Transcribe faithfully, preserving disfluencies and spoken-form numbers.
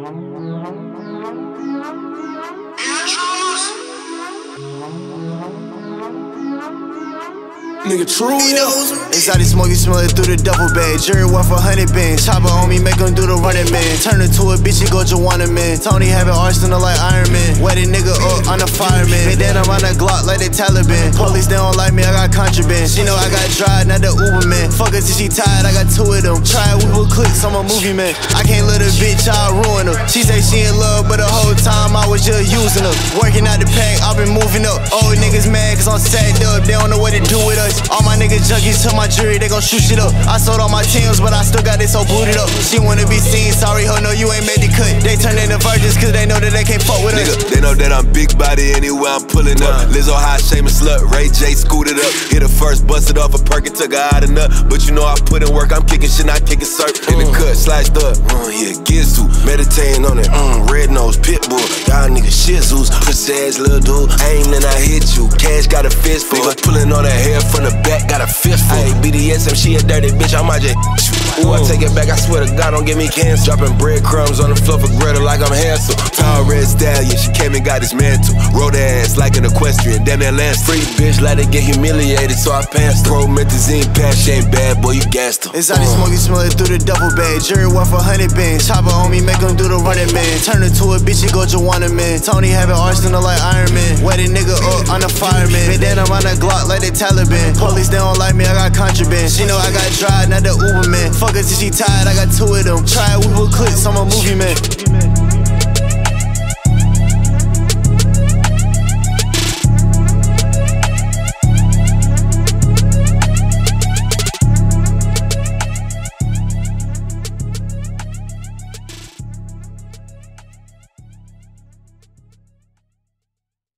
Nigga true, yo. Inside the smoke, you smell it through the duffel bag. Jerry worth a hundred bands. Chopper on me, make him do the running man. Turn into a bitch, he go Joanna man. Tony have an arsenal like Iron Man. Wet a nigga up, I'm a fireman. They then I'm on a Glock like the Taliban. Police, they don't like me, I got contraband. She know I got drive, not the Uber man. Fuck her till she tired, I got two of them. Try it, we will clicks, I'm a movie man. I can't let a bitch, I'll ruin her. She say she in love, but the whole time I was just using her. Working out the pack, I've been moving up. Old niggas mad cause I'm sacked up, they don't know what to do with us. All my niggas junkies to my jury, they gon' shoot shit up. I sold all my teams, but I still got it so booted up. She wanna be seen, sorry ho, no you ain't made the cut. They turn into virgins cause they know that they can't fuck with Nigga, us. they know that I'm big body anywhere I'm pulling up. Lizzo high, shameless slut, Ray J scooted up. Hit her first, busted off a perkin, took her out of nut. But you know I put in work, I'm kicking shit, not kicking surf. In the cut, sliced up, mm, yeah, Gizu. Meditating on it, mm, red nose, pit bull. Y'all niggas shih tzus, pussy ass little dude. Aim and I hit you, cash got a fist for it. Pulling on her hair from the back, got a fist for it. B D S M, she a dirty bitch, I might just ooh, I take it back, I swear to God, don't give me cancer. Dropping breadcrumbs on the floor for Greta like I'm Hansel. Tall red stallion, she came and got his mantle. Rode her ass like an equestrian, damn that lance. Free bitch, like to get humiliated, so I passed her. Promethazine patch, she ain't bad, boy, you gassed her. Inside the smoke, you smell it through the duffel bag. Jerry worth a hundred bands. Chopper on me, make him do the running man. Turn into a bitch, he go Joanna man. Tony have an arsenal like Iron Man. Wet a nigga up, I'm a fireman. They then I'm on a Glock like the Taliban. Police, they don't like me, I got contraband. She know I got drive, not the Uber man. Fuck her till she tired, I got two of them. Try it, we will clicks, I'm a movie man.